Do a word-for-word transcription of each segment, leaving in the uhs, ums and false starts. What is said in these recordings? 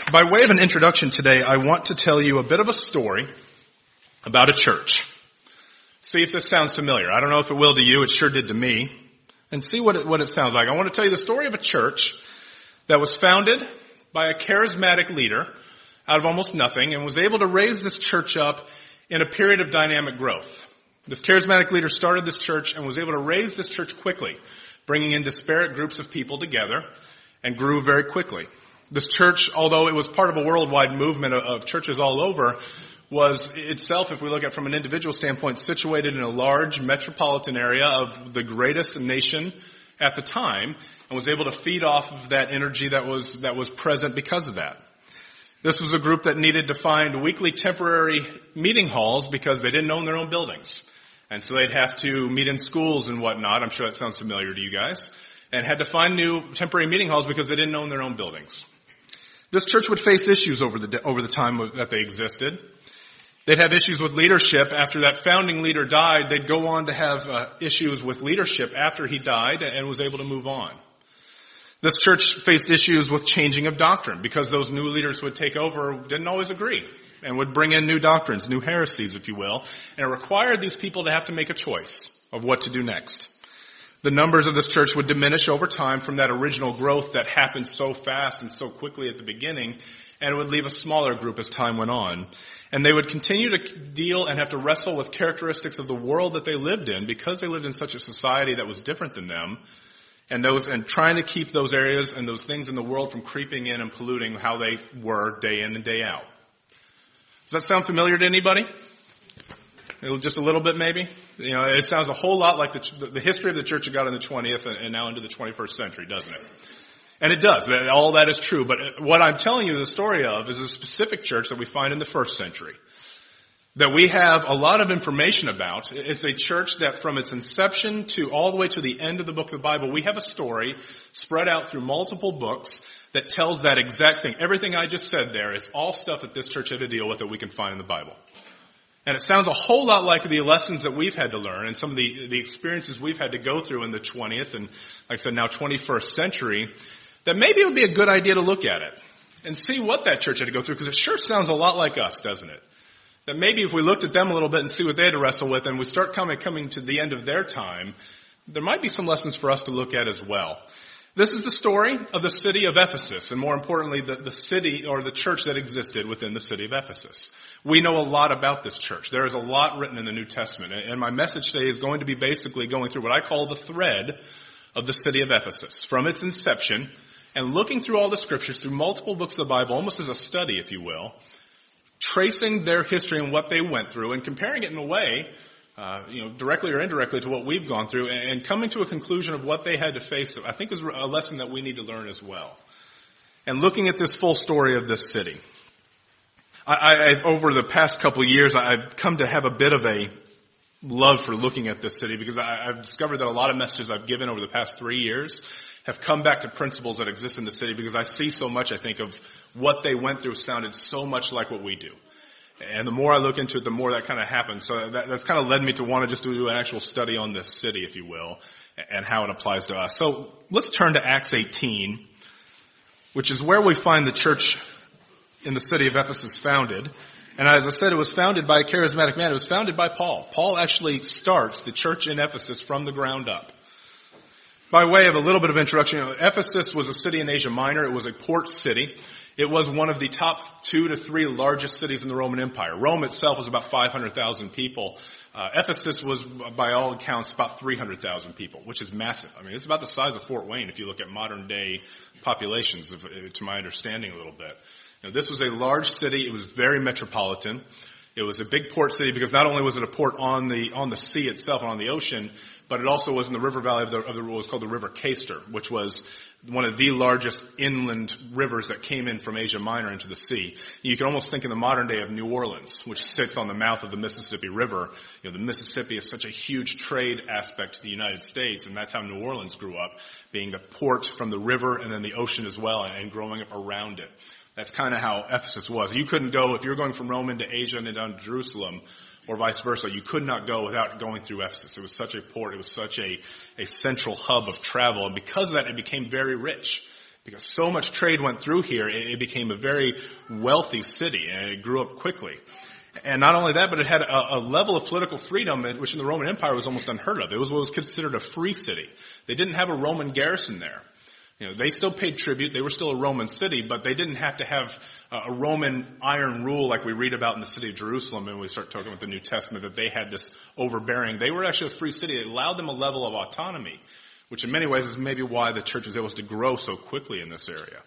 By way of an introduction today, I want to tell you a bit of a story about a church. See if this sounds familiar. I don't know if it will to you. It sure did to me. And see what it, what it sounds like. I want to tell you the story of a church that was founded by a charismatic leader out of almost nothing and was able to raise this church up in a period of dynamic growth. This charismatic leader started this church and was able to raise this church quickly, bringing in disparate groups of people together, and grew very quickly. This church, although it was part of a worldwide movement of churches all over, was itself, if we look at it from an individual standpoint, situated in a large metropolitan area of the greatest nation at the time, and was able to feed off of that energy that was that was present because of that. This was a group that needed to find weekly temporary meeting halls because they didn't own their own buildings. And so they'd have to meet in schools and whatnot. I'm sure that sounds familiar to you guys. And had to find new temporary meeting halls because they didn't own their own buildings. This church would face issues over the over the time that they existed. They'd have issues with leadership. After that founding leader died, they'd go on to have uh, issues with leadership after he died and was able to move on. This church faced issues with changing of doctrine because those new leaders would take over didn't always agree and would bring in new doctrines, new heresies, if you will. And it required these people to have to make a choice of what to do next. The numbers of this church would diminish over time from that original growth that happened so fast and so quickly at the beginning, and it would leave a smaller group as time went on. And they would continue to deal and have to wrestle with characteristics of the world that they lived in because they lived in such a society that was different than them, and those and trying to keep those areas and those things in the world from creeping in and polluting how they were day in and day out. Does that sound familiar to anybody? Just a little bit, maybe? You know, it sounds a whole lot like the, the history of the Church of God in the twentieth and now into the twenty-first century, doesn't it? And it does. All that is true. But what I'm telling you the story of is a specific church that we find in the first century that we have a lot of information about. It's a church that from its inception to all the way to the end of the book of the Bible, we have a story spread out through multiple books that tells that exact thing. Everything I just said there is all stuff that this church had to deal with that we can find in the Bible. And it sounds a whole lot like the lessons that we've had to learn and some of the, the experiences we've had to go through in the twentieth and, like I said, now twenty-first century, that maybe it would be a good idea to look at it and see what that church had to go through, because it sure sounds a lot like us, doesn't it? That maybe if we looked at them a little bit and see what they had to wrestle with and we start coming, coming to the end of their time, there might be some lessons for us to look at as well. This is the story of the city of Ephesus, and more importantly, the, the city or the church that existed within the city of Ephesus. We know a lot about this church. There is a lot written in the New Testament, and my message today is going to be basically going through what I call the thread of the city of Ephesus, from its inception, and looking through all the scriptures, through multiple books of the Bible, almost as a study, if you will, tracing their history and what they went through, and comparing it in a way, Uh, you know, directly or indirectly to what we've gone through, and, and coming to a conclusion of what they had to face, I think is a lesson that we need to learn as well. And looking at this full story of this city. I, I, I've, over the past couple of years, I've come to have a bit of a love for looking at this city because I, I've discovered that a lot of messages I've given over the past three years have come back to principles that exist in the city because I see so much, I think, of what they went through sounded so much like what we do. And the more I look into it, the more that kind of happens. So that, that's kind of led me to want to just do an actual study on this city, if you will, and how it applies to us. So let's turn to Acts eighteen, which is where we find the church in the city of Ephesus founded. And as I said, it was founded by a charismatic man. It was founded by Paul. Paul actually starts the church in Ephesus from the ground up. By way of a little bit of introduction, you know, Ephesus was a city in Asia Minor. It was a port city. It was one of the top two to three largest cities in the Roman Empire. Rome itself was about five hundred thousand people. Uh, Ephesus was, by all accounts, about three hundred thousand people, which is massive. I mean, it's about the size of Fort Wayne if you look at modern day populations, if, to my understanding a little bit. You know, this was a large city. It was very metropolitan. It was a big port city because not only was it a port on the on the sea itself, on the ocean, but it also was in the river valley of the, of the what was called the River Cayster, which was one of the largest inland rivers that came in from Asia Minor into the sea. You can almost think in the modern day of New Orleans, which sits on the mouth of the Mississippi River. You know, the Mississippi is such a huge trade aspect to the United States, and that's how New Orleans grew up, being the port from the river and then the ocean as well, and growing up around it. That's kind of how Ephesus was. You couldn't go, if you were going from Rome into Asia and then down to Jerusalem, or vice versa, you could not go without going through Ephesus. It was such a port, it was such a, a central hub of travel, and because of that, it became very rich. because so much trade went through here, it became a very wealthy city, and it grew up quickly. And not only that, but it had a, a level of political freedom, which in the Roman Empire was almost unheard of. It was what was considered a free city. They didn't have a Roman garrison there. You know, they still paid tribute. They were still a Roman city, but they didn't have to have a Roman iron rule like we read about in the city of Jerusalem when we start talking about the New Testament, that they had this overbearing. They were actually a free city. It allowed them a level of autonomy, which in many ways is maybe why the church was able to grow so quickly in this area.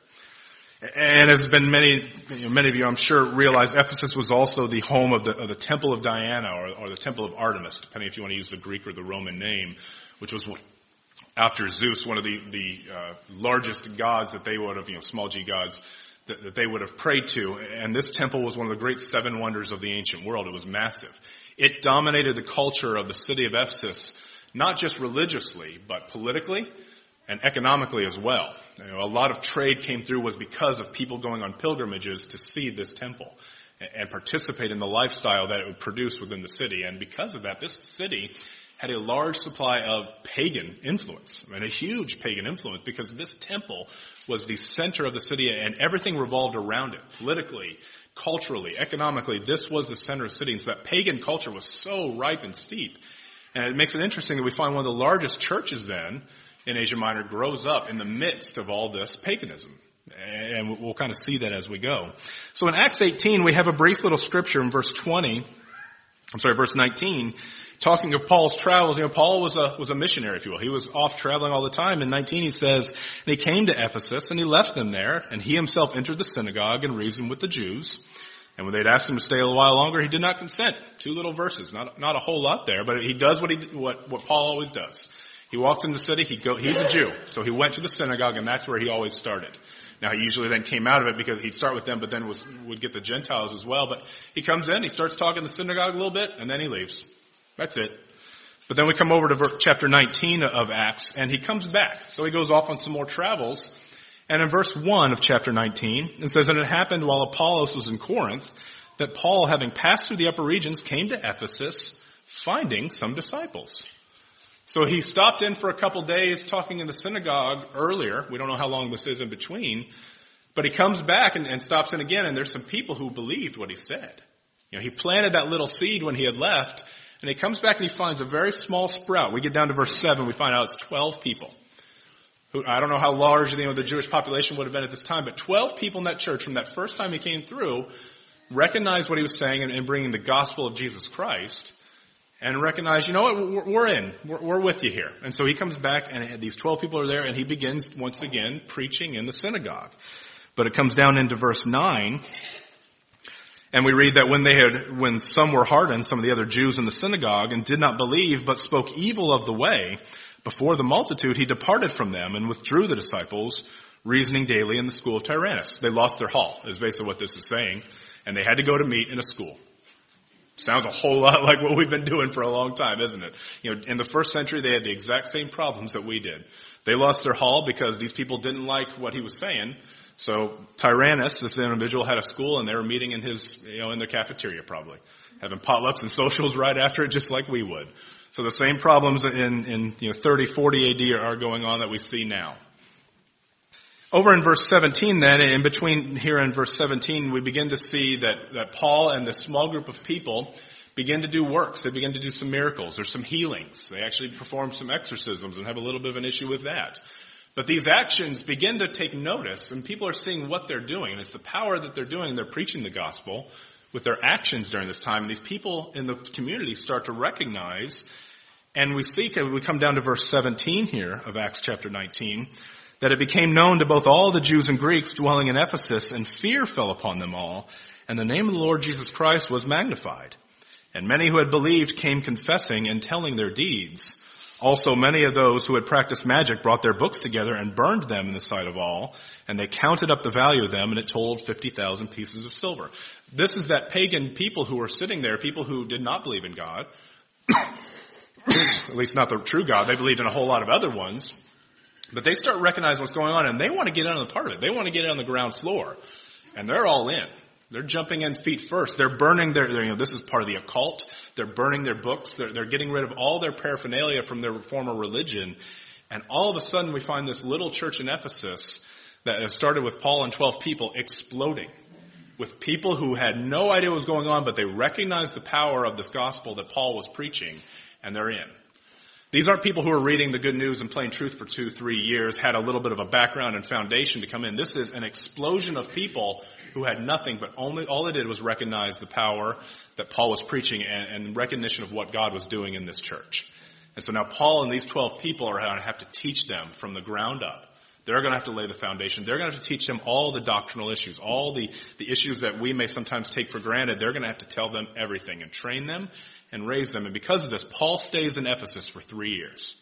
And as has been many, you know, many of you, I'm sure, realize Ephesus was also the home of the, of the Temple of Diana, or, or the Temple of Artemis, depending if you want to use the Greek or the Roman name, which was after Zeus, one of the, the uh, largest gods that they would have, you know, small g gods, that, that they would have prayed to. And this temple was one of the great seven wonders of the ancient world. It was massive. It dominated the culture of the city of Ephesus, not just religiously, but politically and economically as well. You know, a lot of trade came through was because of people going on pilgrimages to see this temple and participate in the lifestyle that it would produce within the city. And because of that, this city had a large supply of pagan influence, and a huge pagan influence, because this temple was the center of the city and everything revolved around it, politically, culturally, economically. This was the center of the city, and so that pagan culture was so ripe and steep. And it makes it interesting that we find one of the largest churches then in Asia Minor grows up in the midst of all this paganism. And we'll kind of see that as we go. So in Acts eighteen, we have a brief little scripture in verse twenty, I'm sorry, verse nineteen, talking of Paul's travels. You know, Paul was a, was a missionary, if you will. He was off traveling all the time. In nineteen, he says, and he came to Ephesus, and he left them there, and he himself entered the synagogue and reasoned with the Jews. And when they'd asked him to stay a little while longer, he did not consent. Two little verses, not, not a whole lot there, but he does what he, what, what Paul always does. He walks into the city, he go, he's a Jew, so he went to the synagogue, and that's where he always started. Now, he usually then came out of it because he'd start with them, but then was, would get the Gentiles as well. But he comes in, he starts talking in the synagogue a little bit, and then he leaves. That's it. But then we come over to ver- chapter nineteen of Acts, and he comes back. So he goes off on some more travels. And in verse one of chapter nineteen, it says, and it happened while Apollos was in Corinth, that Paul, having passed through the upper regions, came to Ephesus, finding some disciples. So he stopped in for a couple days talking in the synagogue earlier. We don't know how long this is in between. But he comes back and, and stops in again, and there's some people who believed what he said. You know, he planted that little seed when he had left, and he comes back and he finds a very small sprout. We get down to verse seven, we find out it's twelve people. Who, I don't know how large, you know, the Jewish population would have been at this time, but twelve people in that church from that first time he came through recognized what he was saying and, and bringing the gospel of Jesus Christ. And recognize, you know what, we're in. We're, we're with you here. And so he comes back, and these twelve people are there, and he begins once again preaching in the synagogue. But it comes down into verse nine, and we read that when they had, when some were hardened, some of the other Jews in the synagogue, and did not believe, but spoke evil of the way, before the multitude, he departed from them and withdrew the disciples, reasoning daily in the school of Tyrannus. They lost their hall, is basically what this is saying, and they had to go to meet in a school. Sounds a whole lot like what we've been doing for a long time, isn't it? You know, in the first century, they had the exact same problems that we did. They lost their hall because these people didn't like what he was saying. So Tyrannus, this individual, had a school, and they were meeting in his, you know, in their cafeteria probably, having potlucks and socials right after it, just like we would. So the same problems in, in you know, thirty, forty A D are going on that we see now. Over in verse seventeen then, in between here and verse seventeen, we begin to see that, that Paul and this small group of people begin to do works. They begin to do some miracles. There's some healings. They actually perform some exorcisms and have a little bit of an issue with that. But these actions begin to take notice, and people are seeing what they're doing. And it's the power that they're doing. They're preaching the gospel with their actions during this time. And these people in the community start to recognize, and we see, we come down to verse seventeen here of Acts chapter nineteen, that it became known to both all the Jews and Greeks dwelling in Ephesus, and fear fell upon them all, and the name of the Lord Jesus Christ was magnified. And many who had believed came confessing and telling their deeds. Also many of those who had practiced magic brought their books together and burned them in the sight of all, and they counted up the value of them, and it totaled fifty thousand pieces of silver. This is that pagan people who were sitting there, people who did not believe in God, at least not the true God. They believed in a whole lot of other ones. But they start recognizing what's going on, and they want to get in on the part of it. They want to get in on the ground floor. And they're all in. They're jumping in feet first. They're burning their, you know, this is part of the occult. They're burning their books. They're, they're getting rid of all their paraphernalia from their former religion. And all of a sudden we find this little church in Ephesus that started with Paul and twelve people exploding with people who had no idea what was going on, but they recognized the power of this gospel that Paul was preaching, and they're in. These aren't people who are reading the good news and plain truth for two, three years, had a little bit of a background and foundation to come in. This is an explosion of people who had nothing, but only all they did was recognize the power that Paul was preaching and, and recognition of what God was doing in this church. And so now Paul and these twelve people are going to have to teach them from the ground up. They're going to have to lay the foundation. They're going to have to teach them all the doctrinal issues, all the, the issues that we may sometimes take for granted. They're going to have to tell them everything and train them and raise them. And because of this, Paul stays in Ephesus for three years.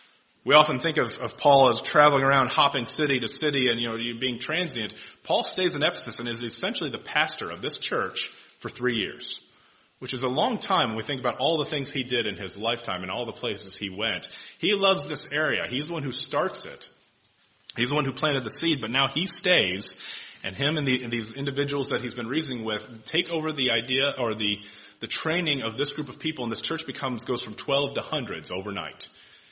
We often think of, of Paul as traveling around, hopping city to city and, you know, being transient. Paul stays in Ephesus and is essentially the pastor of this church for three years, which is a long time when we think about all the things he did in his lifetime and all the places he went. He loves this area. He's the one who starts it. He's the one who planted the seed, but now he stays, and him and, the, and these individuals that he's been reasoning with take over the idea or the, the training of this group of people, and this church becomes goes from twelve to hundreds overnight.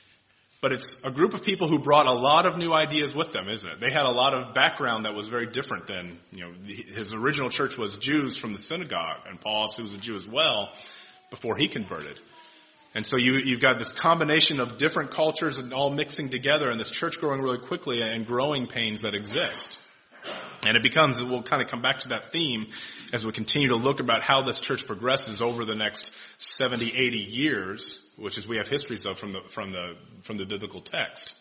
But it's a group of people who brought a lot of new ideas with them, isn't it? They had a lot of background that was very different than, you know, his original church was Jews from the synagogue, and Paul obviously was a Jew as well before he converted. And so you, you've got this combination of different cultures and all mixing together, and this church growing really quickly and growing pains that exist. And it becomes, we'll kind of come back to that theme as we continue to look about how this church progresses over the next seventy, eighty years, which is we have histories of from the, from the, from the biblical text.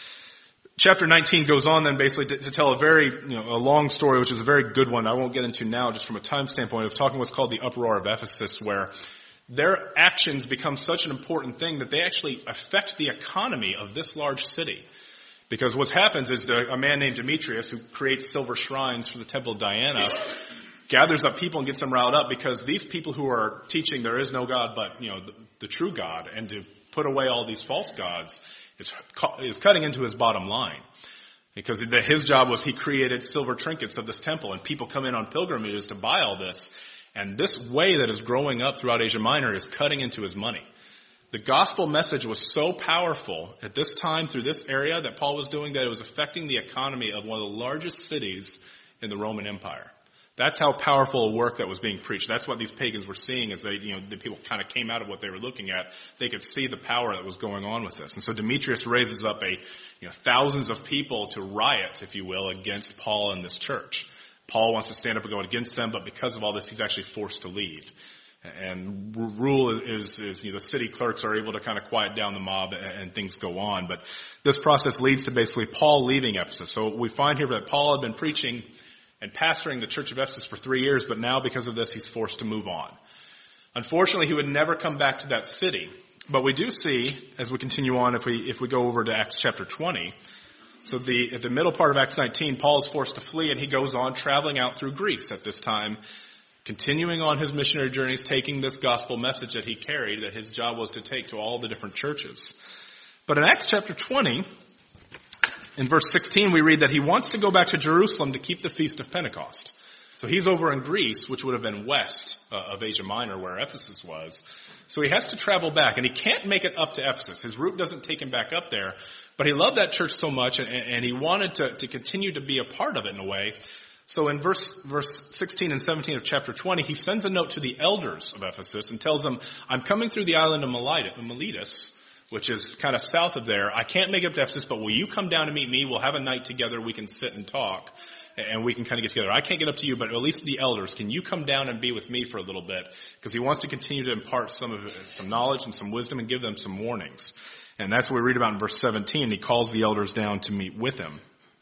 Chapter nineteen goes on then basically to, to tell a very, you know, a long story, which is a very good one I won't get into now just from a time standpoint of talking what's called the uproar of Ephesus, where their actions become such an important thing that they actually affect the economy of this large city. Because what happens is the, a man named Demetrius, who creates silver shrines for the temple of Diana, gathers up people and gets them riled up because these people who are teaching there is no God but, you know, the, the true God, and to put away all these false gods is, is cutting into his bottom line. Because the, his job was he created silver trinkets of this temple, and people come in on pilgrimages to buy all this. And this way that is growing up throughout Asia Minor is cutting into his money. The gospel message was so powerful at this time through this area that Paul was doing that it was affecting the economy of one of the largest cities in the Roman Empire. That's how powerful a work that was being preached. That's what these pagans were seeing as they, you know, the people kind of came out of what they were looking at. They could see the power that was going on with this. And so Demetrius raises up a, you know, thousands of people to riot, if you will, against Paul and this church. Paul wants to stand up and go against them, but because of all this, he's actually forced to leave. And rule is, is you know, the city clerks are able to kind of quiet down the mob and, and things go on. But this process leads to basically Paul leaving Ephesus. So we find here that Paul had been preaching and pastoring the church of Ephesus for three years, but now because of this, he's forced to move on. Unfortunately, he would never come back to that city. But we do see, as we continue on, if we, if we go over to Acts chapter twenty, so the, at the middle part of Acts nineteen, Paul is forced to flee, and he goes on traveling out through Greece at this time, continuing on his missionary journeys, taking this gospel message that he carried, that his job was to take to all the different churches. But in Acts chapter twenty, in verse sixteen, we read that he wants to go back to Jerusalem to keep the Feast of Pentecost. So he's over in Greece, which would have been west uh, of Asia Minor, where Ephesus was. So he has to travel back, and he can't make it up to Ephesus. His route doesn't take him back up there, but he loved that church so much, and, and he wanted to, to continue to be a part of it in a way. So in verse, verse sixteen and seventeen of chapter twenty, he sends a note to the elders of Ephesus and tells them, I'm coming through the island of Miletus, which is kind of south of there. I can't make it up to Ephesus, but will you come down to meet me? We'll have a night together. We can sit and talk, and we can kind of get together. I can't get up to you, but at least the elders, can you come down and be with me for a little bit? Because he wants to continue to impart some of some knowledge and some wisdom and give them some warnings. And that's what we read about in verse seventeen. He calls the elders down to meet with him.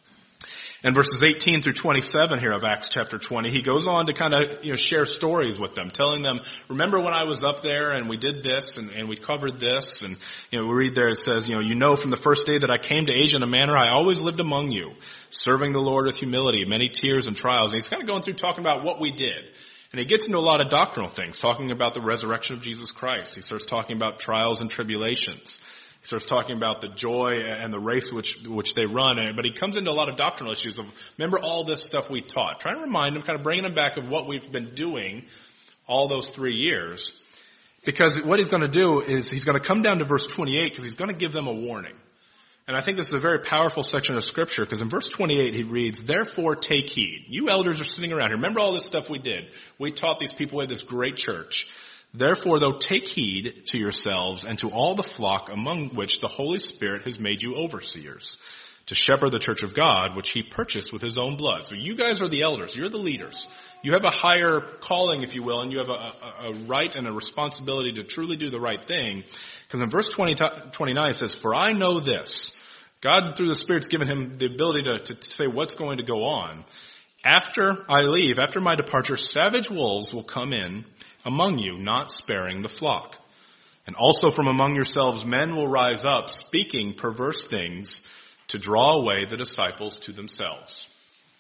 In verses eighteen through twenty-seven here of Acts chapter twenty, he goes on to kind of, you know, share stories with them, telling them, remember when I was up there and we did this and, and we covered this? And, you know, we read there, it says, you know, you know from the first day that I came to Asia in a manner, I always lived among you, serving the Lord with humility, many tears and trials. And he's kind of going through talking about what we did. And he gets into a lot of doctrinal things, talking about the resurrection of Jesus Christ. He starts talking about trials and tribulations. He starts talking about the joy and the race which which they run. But he comes into a lot of doctrinal issues of, remember all this stuff we taught. Trying to remind him, kind of bringing him back of what we've been doing all those three years. Because what he's going to do is he's going to come down to verse twenty-eight because he's going to give them a warning. And I think this is a very powerful section of Scripture, because in verse twenty-eight he reads, "Therefore take heed." You elders are sitting around here. Remember all this stuff we did. We taught these people, we had this great church. "Therefore, though, take heed to yourselves and to all the flock among which the Holy Spirit has made you overseers, to shepherd the church of God, which he purchased with his own blood." So you guys are the elders. You're the leaders. You have a higher calling, if you will, and you have a, a, a right and a responsibility to truly do the right thing. Because in verse twenty, twenty-nine it says, "For I know this." God, through the Spirit's given him the ability to, to say what's going to go on. "After I leave, after my departure, savage wolves will come in among you, not sparing the flock. And also from among yourselves men will rise up, speaking perverse things, to draw away the disciples to themselves."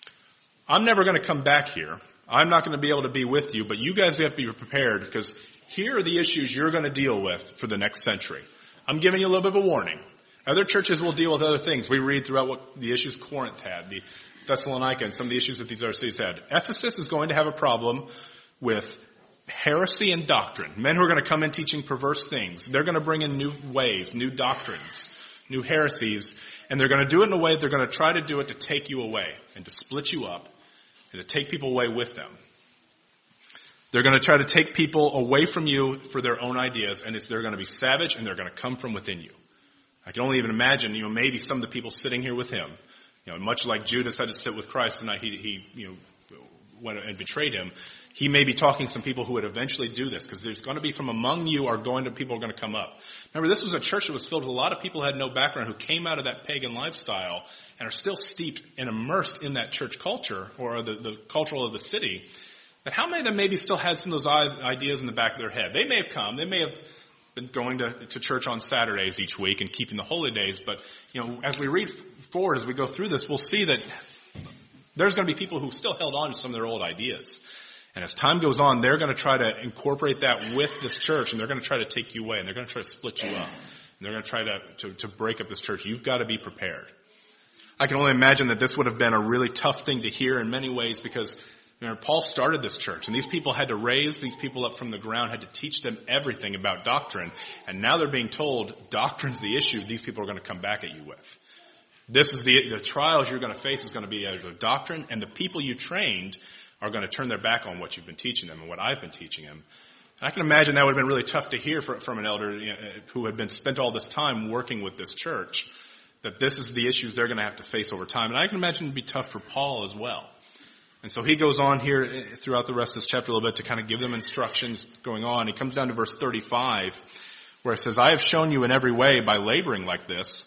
I'm never going to come back here. I'm not going to be able to be with you, but you guys have to be prepared, because here are the issues you're going to deal with for the next century. I'm giving you a little bit of a warning. Other churches will deal with other things. We read throughout what the issues Corinth had, the Thessalonica, and some of the issues that these other cities had. Ephesus is going to have a problem with heresy and doctrine. Men who are going to come in teaching perverse things. They're going to bring in new ways, new doctrines, new heresies, and they're going to do it in a way that they're going to try to do it to take you away and to split you up and to take people away with them. They're going to try to take people away from you for their own ideas, and it's, they're going to be savage, and they're going to come from within you. I can only even imagine, you know, maybe some of the people sitting here with him, you know, much like Judas had to sit with Christ the night he, he, you know, went and betrayed him. He may be talking to some people who would eventually do this, because there's going to be from among you are going to, people are going to come up. Remember, this was a church that was filled with a lot of people who had no background, who came out of that pagan lifestyle and are still steeped and immersed in that church culture, or the, the cultural of the city. But how many of them maybe still had some of those ideas in the back of their head? They may have come, they may have been going to, to church on Saturdays each week and keeping the holy days, but, you know, as we read forward, as we go through this, we'll see that there's going to be people who still held on to some of their old ideas. And as time goes on, they're going to try to incorporate that with this church, and they're going to try to take you away, and they're going to try to split you up. And they're going to try to, to, to break up this church. You've got to be prepared. I can only imagine that this would have been a really tough thing to hear in many ways, because, you know, Paul started this church, and these people had to raise these people up from the ground, had to teach them everything about doctrine, and now they're being told doctrine's the issue these people are going to come back at you with. This is the, the trials you're going to face is going to be as a doctrine, and the people you trained are going to turn their back on what you've been teaching them and what I've been teaching them. And I can imagine that would have been really tough to hear for, from an elder, you know, who had been spent all this time working with this church, that this is the issues they're going to have to face over time. And I can imagine it would be tough for Paul as well. And so he goes on here throughout the rest of this chapter a little bit to kind of give them instructions going on. He comes down to verse thirty-five, where it says, "I have shown you in every way by laboring like this,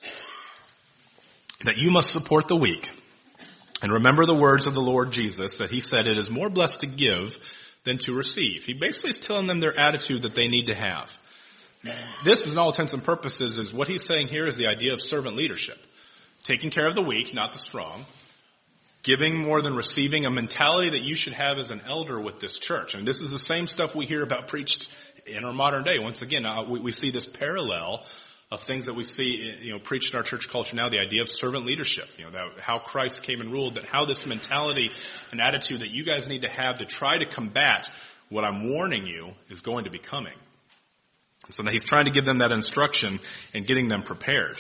that you must support the weak. And remember the words of the Lord Jesus, that he said, it is more blessed to give than to receive." He basically is telling them their attitude that they need to have. This, in all intents and purposes, is what he's saying here is the idea of servant leadership. Taking care of the weak, not the strong. Giving more than receiving, a mentality that you should have as an elder with this church. And this is the same stuff we hear about preached in our modern day. Once again, uh, we, we see this parallel of things that we see, you know, preached in our church culture now, the idea of servant leadership, you know, that how Christ came and ruled, that how this mentality and attitude that you guys need to have to try to combat what I'm warning you is going to be coming. So now he's trying to give them that instruction and getting them prepared.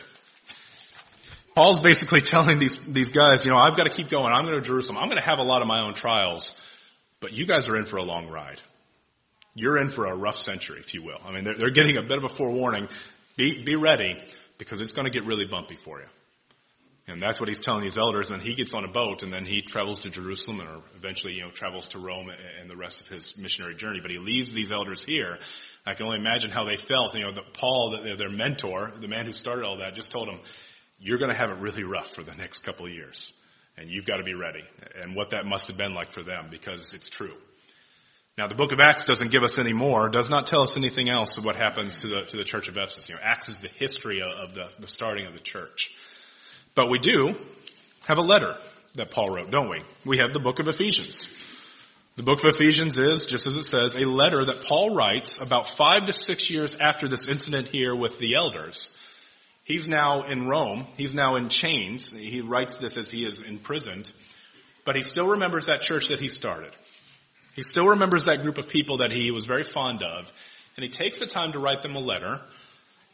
Paul's basically telling these, these guys, you know, I've got to keep going. I'm going to Jerusalem. I'm going to have a lot of my own trials, but you guys are in for a long ride. You're in for a rough century, if you will. I mean, they're, they're getting a bit of a forewarning. Be, be ready, because it's going to get really bumpy for you. And that's what he's telling these elders. And then he gets on a boat, and then he travels to Jerusalem, and eventually, you know, travels to Rome and the rest of his missionary journey. But he leaves these elders here. I can only imagine how they felt. You know, that Paul, their mentor, the man who started all that, just told them, you're going to have it really rough for the next couple of years. And you've got to be ready. And what that must have been like for them, because it's true. Now, the book of Acts doesn't give us any more, does not tell us anything else of what happens to the to the church of Ephesus. You know, Acts is the history of the, the starting of the church. But we do have a letter that Paul wrote, don't we? We have the book of Ephesians. The book of Ephesians is, just as it says, a letter that Paul writes about five to six years after this incident here with the elders. He's now in Rome. He's now in chains. He writes this as he is imprisoned. But he still remembers that church that he started. He still remembers that group of people that he was very fond of, and he takes the time to write them a letter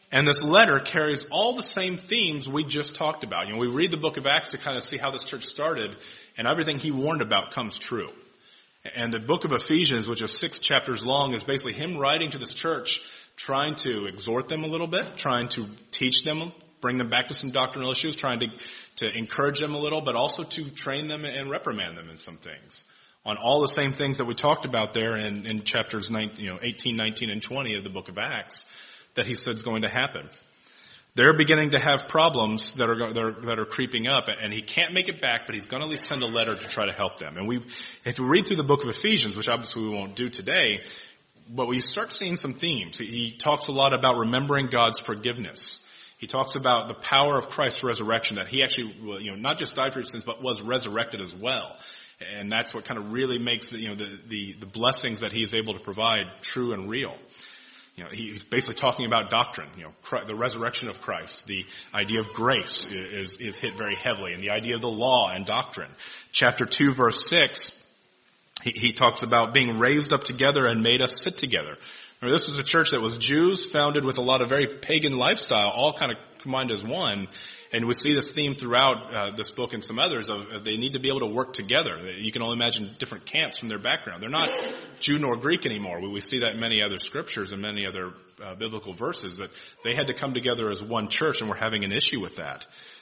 And this letter carries all the same themes we just talked about. You know, we read the book of Acts to kind of see how this church started, and everything he warned about comes true. And the book of Ephesians, which is six chapters long, is basically him writing to this church, trying to exhort them a little bit, trying to teach them, bring them back to some doctrinal issues, trying to, to encourage them a little, but also to train them and reprimand them in some things. On all the same things that we talked about there in, in chapters nineteen, you know, eighteen, nineteen, and twenty of the book of Acts that he said is going to happen. They're beginning to have problems that are, that are that are creeping up, and he can't make it back, but he's going to at least send a letter to try to help them. And we, if we read through the book of Ephesians, which obviously we won't do today, but we start seeing some themes. He, he talks a lot about remembering God's forgiveness. He talks about the power of Christ's resurrection, that he actually, you know, not just died for your sins, but was resurrected as well. And that's what kind of really makes the, you know, the, the, the blessings that he is able to provide true and real. You know, he's basically talking about doctrine, you know, Christ, the resurrection of Christ. The idea of grace is, is hit very heavily, and the idea of the law and doctrine. Chapter two, verse six, he, he talks about being raised up together and made us sit together. Remember, this was a church that was Jews, founded with a lot of very pagan lifestyle, all kind of combined as one. And we see this theme throughout uh, this book and some others of uh, they need to be able to work together. You can only imagine different camps from their background. They're not Jew nor Greek anymore. We, we see that in many other scriptures and many other uh, biblical verses, that they had to come together as one church, and we're having an issue with that.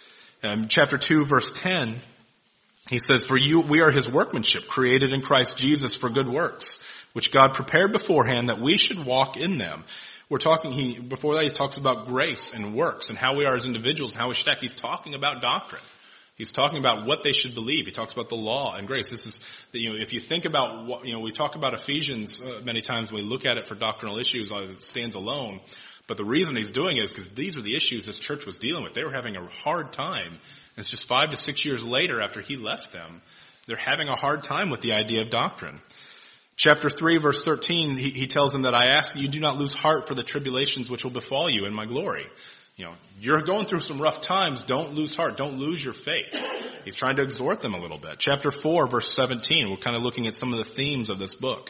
Um, chapter two, verse ten, he says, "For you, we are his workmanship, created in Christ Jesus for good works, which God prepared beforehand that we should walk in them." We're talking, he, before that he talks about grace and works and how we are as individuals and how we should act. He's talking about doctrine. He's talking about what they should believe. He talks about the law and grace. This is, you know, if you think about what, you know, we talk about Ephesians uh, many times when we look at it for doctrinal issues, uh, it stands alone. But the reason he's doing it is because these are the issues this church was dealing with. They were having a hard time. And it's just five to six years later after he left them, they're having a hard time with the idea of doctrine. Chapter three, verse thirteen, he, he tells them that I ask that you do not lose heart for the tribulations which will befall you in my glory. You know, you're going through some rough times. Don't lose heart. Don't lose your faith. He's trying to exhort them a little bit. Chapter four, verse seventeen, we're kind of looking at some of the themes of this book.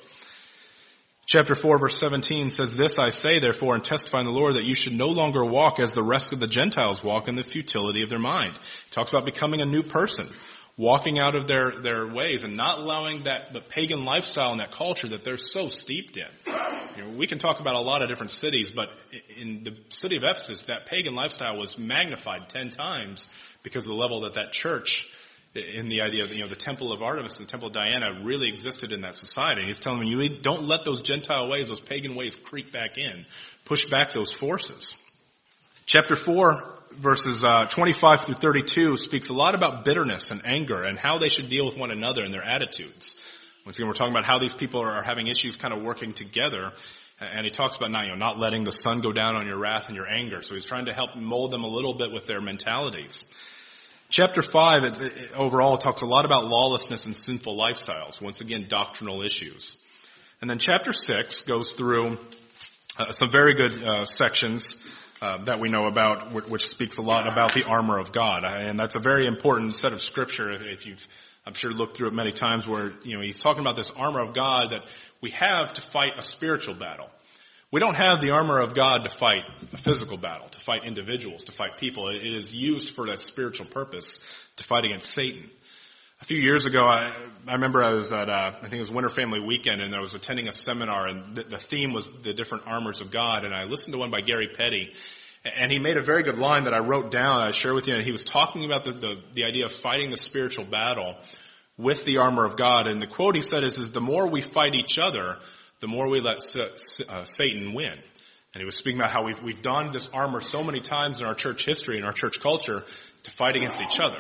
Chapter four, verse seventeen says, "This I say, therefore, and testify in the Lord, that you should no longer walk as the rest of the Gentiles walk in the futility of their mind." He talks about becoming a new person. Walking out of their, their ways and not allowing that, the pagan lifestyle and that culture that they're so steeped in. You know, we can talk about a lot of different cities, but in the city of Ephesus, that pagan lifestyle was magnified ten times because of the level that that church, in the idea of, you know, the temple of Artemis and the temple of Diana really existed in that society. And he's telling them, you don't let those Gentile ways, those pagan ways creep back in. Push back those forces. Chapter four, verses uh, twenty-five through thirty-two speaks a lot about bitterness and anger and how they should deal with one another and their attitudes. Once again, we're talking about how these people are having issues kind of working together. And he talks about not, you know, not letting the sun go down on your wrath and your anger. So he's trying to help mold them a little bit with their mentalities. Chapter five, it, it, overall, talks a lot about lawlessness and sinful lifestyles. Once again, doctrinal issues. And then chapter six goes through uh, some very good uh, sections Uh, that we know about, which speaks a lot about the armor of God. And that's a very important set of scripture if you've, I'm sure, looked through it many times, where, you know, he's talking about this armor of God that we have to fight a spiritual battle. We don't have the armor of God to fight a physical battle, to fight individuals, to fight people. It is used for that spiritual purpose, to fight against Satan. A few years ago, I, I remember I was at, uh, I think it was Winter Family Weekend, and I was attending a seminar, and the, the theme was the different armors of God, and I listened to one by Gary Petty, and he made a very good line that I wrote down, I share with you, and he was talking about the, the, the idea of fighting the spiritual battle with the armor of God, and the quote he said is, is the more we fight each other, the more we let uh, Satan win. And he was speaking about how we've, we've donned this armor so many times in our church history, in our church culture, to fight against each other.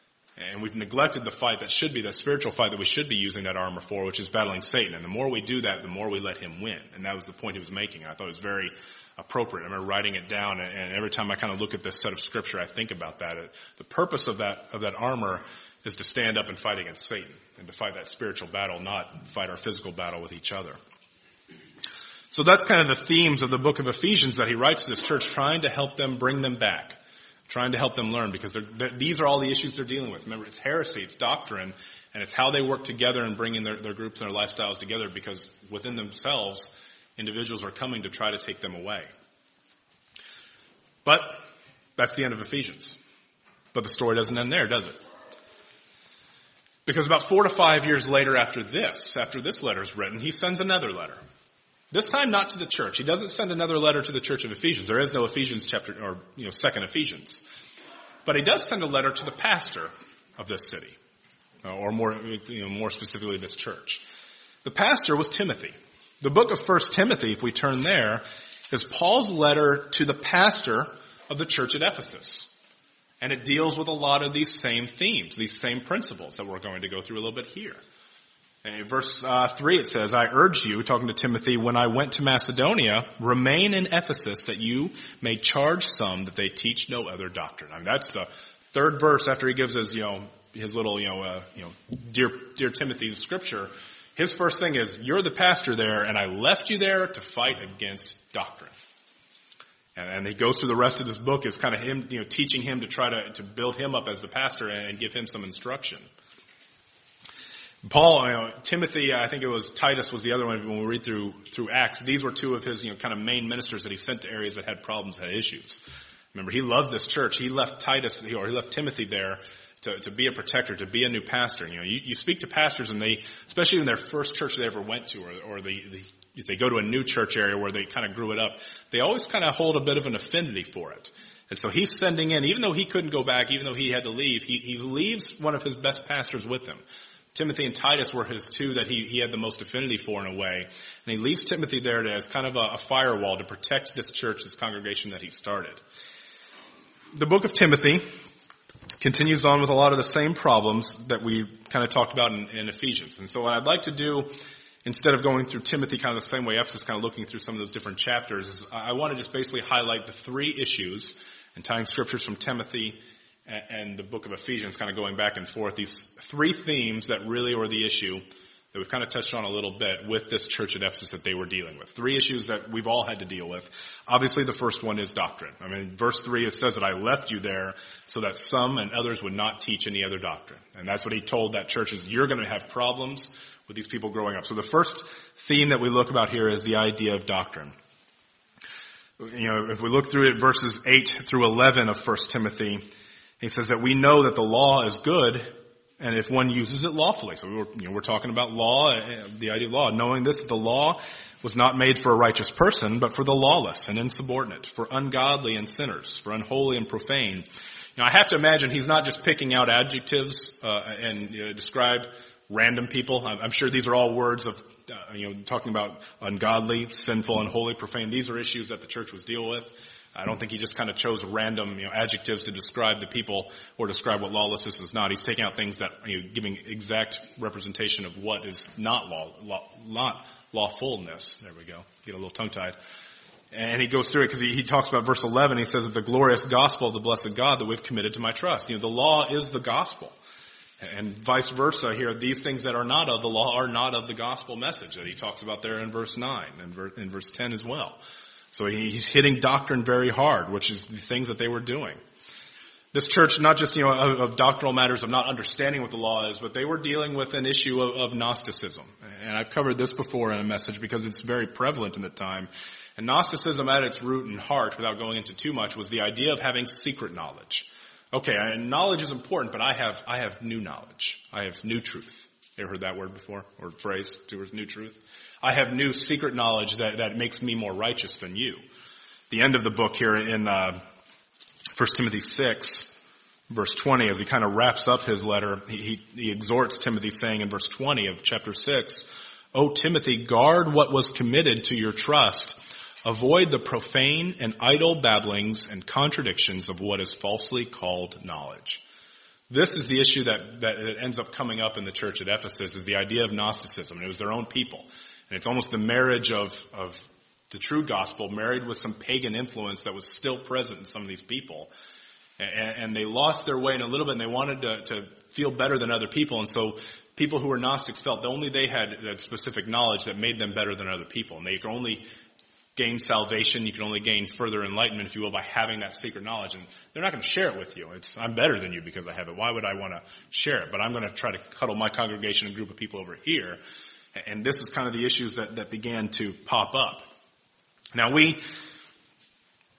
And we've neglected the fight that should be the spiritual fight that we should be using that armor for, which is battling Satan. And the more we do that, the more we let him win. And that was the point he was making. I thought it was very appropriate. I remember writing it down, and every time I kind of look at this set of scripture, I think about that. The purpose of that, of that armor is to stand up and fight against Satan, and to fight that spiritual battle, not fight our physical battle with each other. So that's kind of the themes of the book of Ephesians that he writes to this church, trying to help them, bring them back. Trying to help them learn, because they're, they're, these are all the issues they're dealing with. Remember, it's heresy, it's doctrine, and it's how they work together and bringing their, their groups and their lifestyles together, because within themselves, individuals are coming to try to take them away. But that's the end of Ephesians. But the story doesn't end there, does it? Because about four to five years later after this, after this letter is written, he sends another letter. This time not to the church. He doesn't send another letter to the church of Ephesians. There is no Ephesians chapter, or, you know, second Ephesians. But he does send a letter to the pastor of this city. Or more, you know, more specifically this church. The pastor was Timothy. The book of First Timothy, if we turn there, is Paul's letter to the pastor of the church at Ephesus. And it deals with a lot of these same themes, these same principles that we're going to go through a little bit here. In verse uh, three it says, I urge you, talking to Timothy, when I went to Macedonia, remain in Ephesus that you may charge some that they teach no other doctrine. I mean, that's the third verse after he gives his, you know, his little, you know, uh, you know, dear, dear Timothy scripture. His first thing is, you're the pastor there, and I left you there to fight against doctrine. And he goes through the rest of this book as kind of him, you know, teaching him to try to, to build him up as the pastor and give him some instruction. Paul, you know, Timothy, I think it was Titus was the other one when we read through, through Acts. These were two of his, you know, kind of main ministers that he sent to areas that had problems, had issues. Remember, he loved this church. He left Titus, or he left Timothy there to, to be a protector, to be a new pastor. You know, you, you speak to pastors and they, especially in their first church they ever went to, or, or the, the if they go to a new church area where they kind of grew it up, they always kind of hold a bit of an affinity for it. And so he's sending in, even though he couldn't go back, even though he had to leave, he, he leaves one of his best pastors with him. Timothy and Titus were his two that he, he had the most affinity for in a way. And he leaves Timothy there to, as kind of a, a firewall to protect this church, this congregation that he started. The book of Timothy continues on with a lot of the same problems that we kind of talked about in, in Ephesians. And so what I'd like to do, instead of going through Timothy kind of the same way Ephesus, kind of looking through some of those different chapters, is I want to just basically highlight the three issues and tying scriptures from Timothy and, and the book of Ephesians, kind of going back and forth. These three themes that really were the issue that we've kind of touched on a little bit with this church at Ephesus that they were dealing with. Three issues that we've all had to deal with. Obviously, the first one is doctrine. I mean, verse three, it says that I left you there so that some and others would not teach any other doctrine. And that's what he told that church is, you're going to have problems with these people growing up. So the first theme that we look about here is the idea of doctrine. You know, if we look through it, verses eight through eleven of First Timothy, he says that we know that the law is good, and if one uses it lawfully. So we're, you know, we're talking about law, the idea of law, knowing this, that the law was not made for a righteous person, but for the lawless and insubordinate, for ungodly and sinners, for unholy and profane. You know, I have to imagine he's not just picking out adjectives uh, and you know, describe random people. I'm sure these are all words of, uh, you know, talking about ungodly, sinful, unholy, profane. These are issues that the church was dealing with. I don't think he just kind of chose random, you know, adjectives to describe the people or describe what lawlessness is not. He's taking out things that, you know, giving exact representation of what is not law, law not lawfulness. There we go. Get a little tongue-tied. And he goes through it because he, he talks about verse eleven. He says, of the glorious gospel of the blessed God that we've committed to my trust. You know, the law is the gospel. And vice versa here, these things that are not of the law are not of the gospel message that he talks about there in verse nine and ver- in verse ten as well. So he's hitting doctrine very hard, which is the things that they were doing. This church, not just, you know, of, of doctrinal matters of not understanding what the law is, but they were dealing with an issue of, of Gnosticism. And I've covered this before in a message because it's very prevalent in the time. And Gnosticism at its root and heart, without going into too much, was the idea of having secret knowledge. Okay, knowledge is important, but I have, I have new knowledge. I have new truth. You ever heard that word before? Or phrase, towards new truth? I have new secret knowledge that, that makes me more righteous than you. The end of the book here in, uh, First Timothy six, verse twenty, as he kind of wraps up his letter, he, he, he exhorts Timothy saying in verse twenty of chapter six, O Timothy, guard what was committed to your trust. Avoid the profane and idle babblings and contradictions of what is falsely called knowledge. This is the issue that, that ends up coming up in the church at Ephesus, is the idea of Gnosticism. And it was their own people. And it's almost the marriage of, of the true gospel married with some pagan influence that was still present in some of these people. And, and they lost their way in a little bit, and they wanted to, to feel better than other people. And so people who were Gnostics felt that only they had that specific knowledge that made them better than other people. And they could only gain salvation, you can only gain further enlightenment, if you will, by having that secret knowledge. And they're not going to share it with you. It's, I'm better than you because I have it. Why would I want to share it? But I'm going to try to huddle my congregation, a group of people over here. And this is kind of the issues that, that began to pop up. Now we,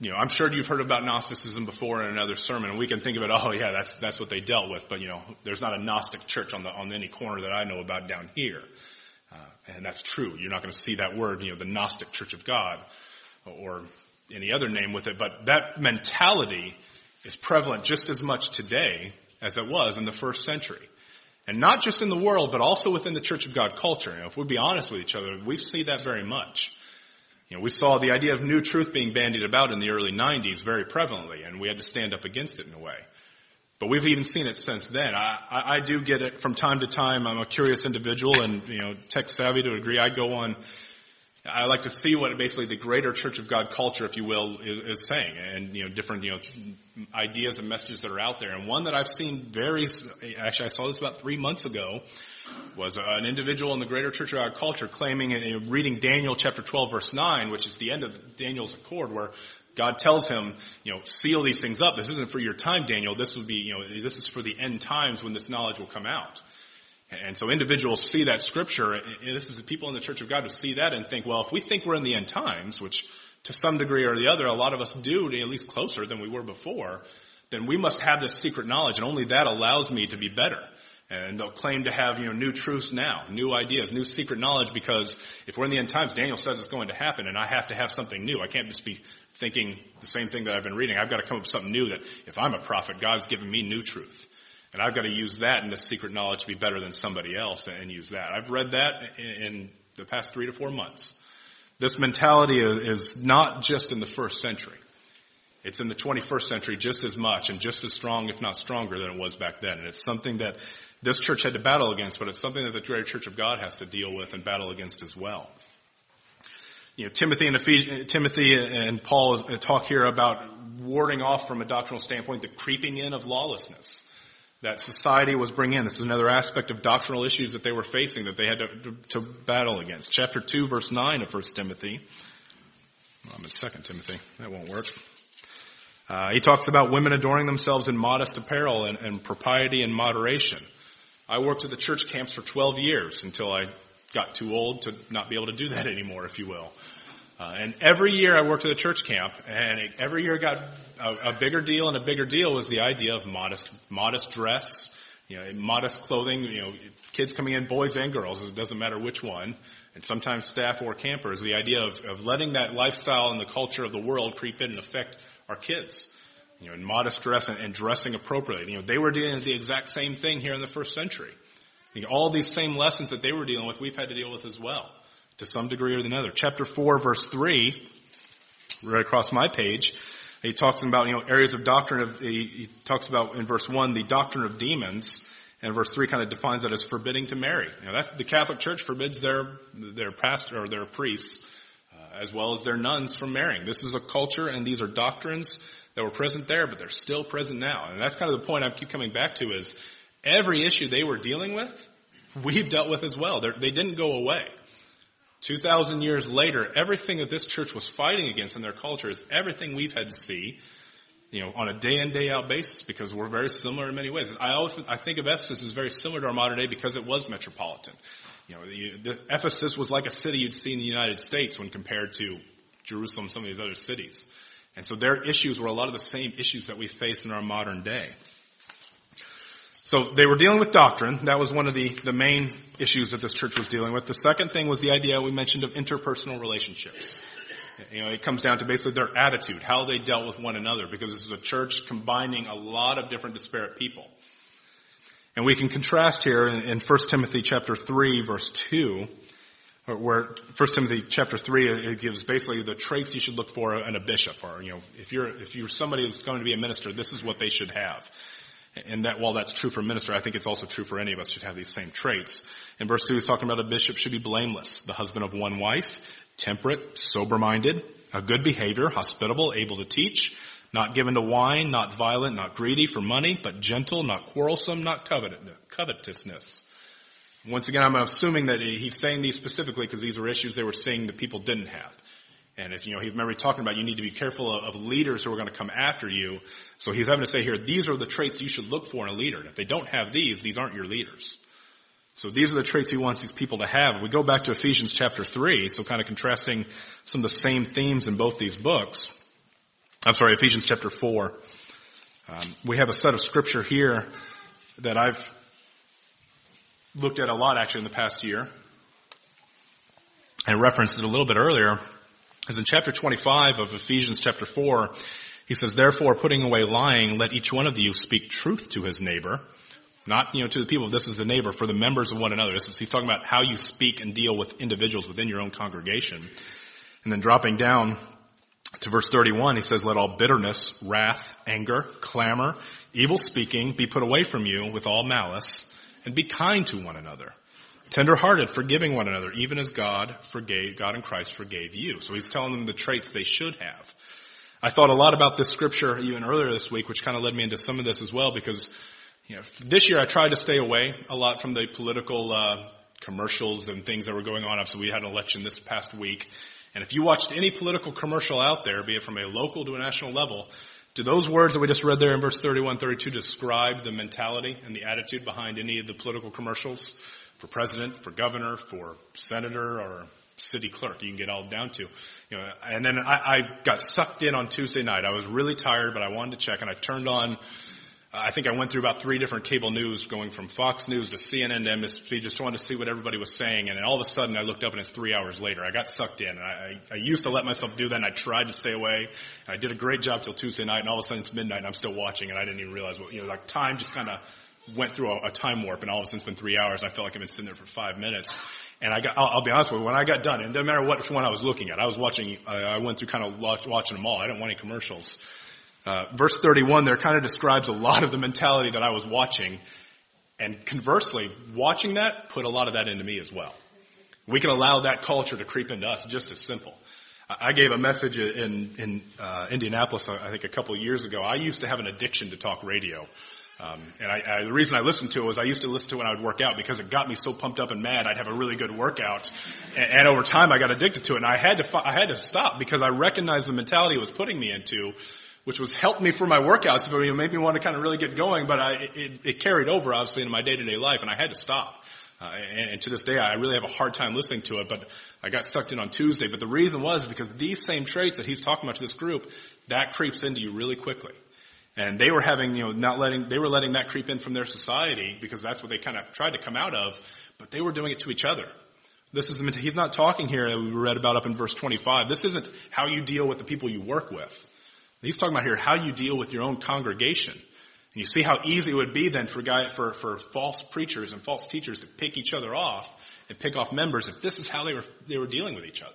you know, I'm sure you've heard about Gnosticism before in another sermon, and we can think of it, oh yeah, that's, that's what they dealt with, but you know, there's not a Gnostic church on the, on any corner that I know about down here. Uh, and that's true. You're not going to see that word, you know, the Gnostic Church of God, or any other name with it, but that mentality is prevalent just as much today as it was in the first century. And not just in the world, but also within the Church of God culture. You know, if we be honest with each other, we see that very much. You know, we saw the idea of new truth being bandied about in the early nineties very prevalently, and we had to stand up against it in a way. But we've even seen it since then. I, I, I do get it from time to time. I'm a curious individual and, you know, tech savvy to a degree. I go on, I like to see what basically the greater Church of God culture, if you will, is, is saying, and, you know, different, you know, ideas and messages that are out there. And one that I've seen very, actually I saw this about three months ago, was an individual in the greater Church of God culture claiming, and reading Daniel chapter twelve verse nine, which is the end of Daniel's accord, where God tells him, you know, seal these things up. This isn't for your time, Daniel. This will be, you know, this is for the end times when this knowledge will come out. And so individuals see that scripture, and this is the people in the Church of God who see that and think, well, if we think we're in the end times, which to some degree or the other, a lot of us do, at least closer than we were before, then we must have this secret knowledge, and only that allows me to be better. And they'll claim to have, you know, new truths now, new ideas, new secret knowledge, because if we're in the end times, Daniel says it's going to happen, and I have to have something new. I can't just be thinking the same thing that I've been reading. I've got to come up with something new, that if I'm a prophet, God's given me new truth. And I've got to use that in this secret knowledge to be better than somebody else, and use that. I've read that in the past three to four months. This mentality is not just in the first century. It's in the twenty-first century just as much and just as strong, if not stronger, than it was back then. And it's something that this church had to battle against, but it's something that the greater Church of God has to deal with and battle against as well. You know, Timothy and Ephes- Timothy and Paul talk here about warding off from a doctrinal standpoint the creeping in of lawlessness that society was bringing in. This is another aspect of doctrinal issues that they were facing, that they had to, to, to battle against. Chapter two, verse nine of First Timothy. Well, I'm in Second Timothy. That won't work. Uh, he talks about women adorning themselves in modest apparel and, and propriety and moderation. I worked at the church camps for twelve years until I got too old to not be able to do that anymore, if you will. Uh, and every year I worked at a church camp, and it, every year got a, a bigger deal, and a bigger deal was the idea of modest, modest dress, you know, modest clothing, you know, kids coming in, boys and girls, it doesn't matter which one, and sometimes staff or campers, the idea of, of letting that lifestyle and the culture of the world creep in and affect our kids, you know, in modest dress and, and dressing appropriately. You know, they were dealing with the exact same thing here in the first century. You know, all these same lessons that they were dealing with, we've had to deal with as well, to some degree or another. Chapter four, verse three, right across my page, he talks about, you know, areas of doctrine of, he, he talks about in verse one, the doctrine of demons, and verse three kind of defines that as forbidding to marry. You know, that, the Catholic Church forbids their, their pastor or their priests, uh, as well as their nuns from marrying. This is a culture, and these are doctrines that were present there, but they're still present now. And that's kind of the point I keep coming back to, is every issue they were dealing with, we've dealt with as well. They're, they didn't go away. Two thousand years later, everything that this church was fighting against in their culture is everything we've had to see, you know, on a day in, day out basis, because we're very similar in many ways. I always, I think of Ephesus as very similar to our modern day because it was metropolitan. You know, the, the Ephesus was like a city you'd see in the United States when compared to Jerusalem, some of these other cities. And so their issues were a lot of the same issues that we face in our modern day. So they were dealing with doctrine. That was one of the, the main issues that this church was dealing with. The second thing was the idea we mentioned of interpersonal relationships. You know, it comes down to basically their attitude, how they dealt with one another, because this is a church combining a lot of different disparate people. And we can contrast here in, in First Timothy chapter three, verse two, where First Timothy chapter three, it gives basically the traits you should look for in a bishop, or, you know, if you're, if you're somebody who's going to be a minister, this is what they should have. And that, while that's true for a minister, I think it's also true for any of us should have these same traits. In verse two, he's talking about a bishop should be blameless, the husband of one wife, temperate, sober-minded, a good behavior, hospitable, able to teach, not given to wine, not violent, not greedy for money, but gentle, not quarrelsome, not covetousness. Once again, I'm assuming that he's saying these specifically because these were issues they were seeing that people didn't have. And if, you know, he remember talking about you need to be careful of, of leaders who are going to come after you. So he's having to say here, these are the traits you should look for in a leader. And if they don't have these, these aren't your leaders. So these are the traits he wants these people to have. We go back to Ephesians chapter three, so kind of contrasting some of the same themes in both these books. I'm sorry, Ephesians chapter four. Um, we have a set of scripture here that I've looked at a lot actually in the past year. I referenced it a little bit earlier. As in chapter twenty-five of Ephesians chapter four, he says, therefore, putting away lying, let each one of you speak truth to his neighbor. Not, you know, to the people, this is the neighbor, for the members of one another. This is, he's talking about how you speak and deal with individuals within your own congregation. And then dropping down to verse thirty-one, he says, let all bitterness, wrath, anger, clamor, evil speaking be put away from you with all malice, and be kind to one another. Tender-hearted, forgiving one another, even as God forgave, God in Christ forgave you. So he's telling them the traits they should have. I thought a lot about this scripture even earlier this week, which kind of led me into some of this as well, because, you know, this year I tried to stay away a lot from the political, uh, commercials and things that were going on. So we had an election this past week. And if you watched any political commercial out there, be it from a local to a national level, do those words that we just read there in verse thirty-one, thirty-two describe the mentality and the attitude behind any of the political commercials? For president, for governor, for senator, or city clerk, you can get all down to. You know, and then I, I got sucked in on Tuesday night. I was really tired, but I wanted to check, and I turned on, uh, I think I went through about three different cable news, going from Fox News to C N N to M S P, just wanted to see what everybody was saying, and then all of a sudden I looked up and it's three hours later. I got sucked in, and I, I, I used to let myself do that, and I tried to stay away, and I did a great job till Tuesday night, and all of a sudden it's midnight, and I'm still watching, and I didn't even realize what, you know, like time just kind of went through a, a time warp, and all of a sudden it's been three hours. I felt like I've been sitting there for five minutes. And I got, I'll, I'll be honest with you, when I got done, and it doesn't matter which one I was looking at, I was watching, I, I went through kind of watching them all. I didn't want any commercials. Uh, verse thirty-one there kind of describes a lot of the mentality that I was watching. And conversely, watching that put a lot of that into me as well. We can allow that culture to creep into us just as simple. I gave a message in, in, uh, Indianapolis, I think a couple of years ago. I used to have an addiction to talk radio. Um, and I, I, the reason I listened to it was I used to listen to it when I would work out because it got me so pumped up and mad I'd have a really good workout. And, and over time I got addicted to it, and I had to I had to stop because I recognized the mentality it was putting me into, which was helped me for my workouts. But it made me want to kind of really get going, but I, it, it carried over obviously into my day-to-day life, and I had to stop. Uh, and, and to this day I really have a hard time listening to it, but I got sucked in on Tuesday. But the reason was because these same traits that he's talking about to this group, that creeps into you really quickly. And they were having, you know, not letting, they were letting that creep in from their society because that's what they kind of tried to come out of, but they were doing it to each other. This is, the, he's not talking here that we read about up in verse twenty-five. This isn't how you deal with the people you work with. He's talking about here how you deal with your own congregation. And you see how easy it would be then for guy, for, for false preachers and false teachers to pick each other off and pick off members if this is how they were, they were dealing with each other.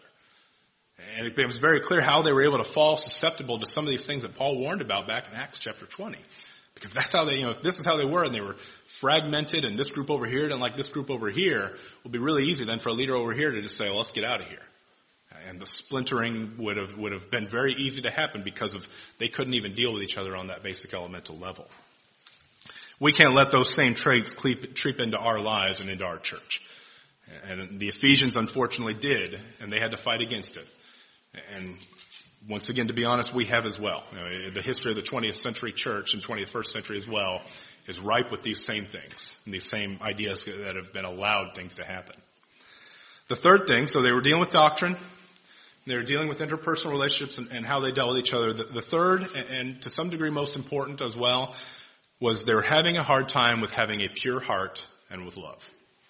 And it was very clear how they were able to fall susceptible to some of these things that Paul warned about back in Acts chapter twenty. Because that's how they, you know, if this is how they were and they were fragmented and this group over here didn't like this group over here, it would be really easy then for a leader over here to just say, well, let's get out of here. And the splintering would have, would have been very easy to happen because of, they couldn't even deal with each other on that basic elemental level. We can't let those same traits creep, creep into our lives and into our church. And the Ephesians unfortunately did, and they had to fight against it. And once again, to be honest, we have as well. You know, the history of the twentieth century church and twenty-first century as well is ripe with these same things and these same ideas that have been allowed things to happen. The third thing, so they were dealing with doctrine. They were dealing with interpersonal relationships and, and how they dealt with each other. The, the third, and to some degree most important as well, was they were having a hard time with having a pure heart and with love.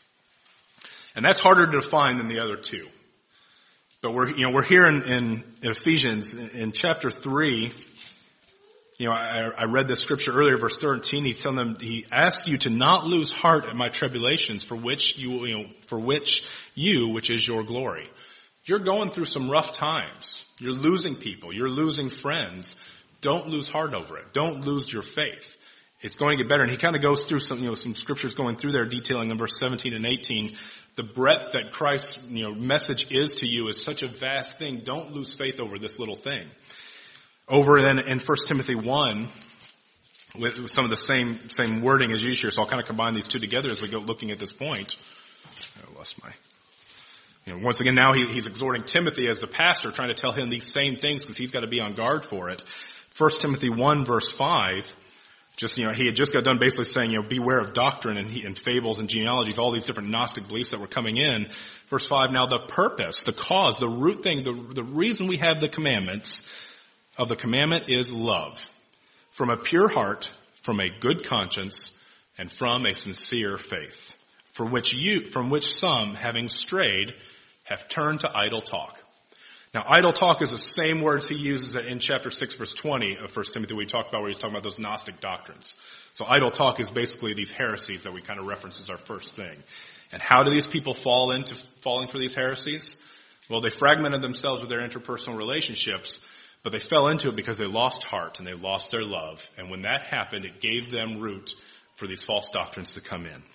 And that's harder to define than the other two. But we're, you know, we're here in, in, in Ephesians in, in chapter three. You know, I, I read this scripture earlier, verse thirteen. He's telling them, he asked you to not lose heart at my tribulations, for which you, you know, for which you, which is your glory. You're going through some rough times. You're losing people. You're losing friends. Don't lose heart over it. Don't lose your faith. It's going to get better. And he kind of goes through some, you know, some scriptures going through there, detailing in verse seventeen and eighteen. The breadth that Christ's, you know, message is to you is such a vast thing. Don't lose faith over this little thing. Over then in First Timothy one, with some of the same, same wording as used here. So I'll kind of combine these two together as we go looking at this point. I lost my, you know, once again now he, he's exhorting Timothy as the pastor, trying to tell him these same things because he's got to be on guard for it. First Timothy one verse five. Just, you know, he had just got done basically saying, you know, beware of doctrine and, he, and fables and genealogies, all these different Gnostic beliefs that were coming in. Verse five, now the purpose, the cause, the root thing, the, the reason we have the commandments of the commandment is love, from a pure heart, from a good conscience, and from a sincere faith, for which you, from which some, having strayed, have turned to idle talk. Now, idle talk is the same words he uses in chapter six, verse twenty of First Timothy, we talked about where he's talking about those Gnostic doctrines. So idle talk is basically these heresies that we kind of reference as our first thing. And how do these people fall into falling for these heresies? Well, they fragmented themselves with their interpersonal relationships, but they fell into it because they lost heart and they lost their love. And when that happened, it gave them root for these false doctrines to come in.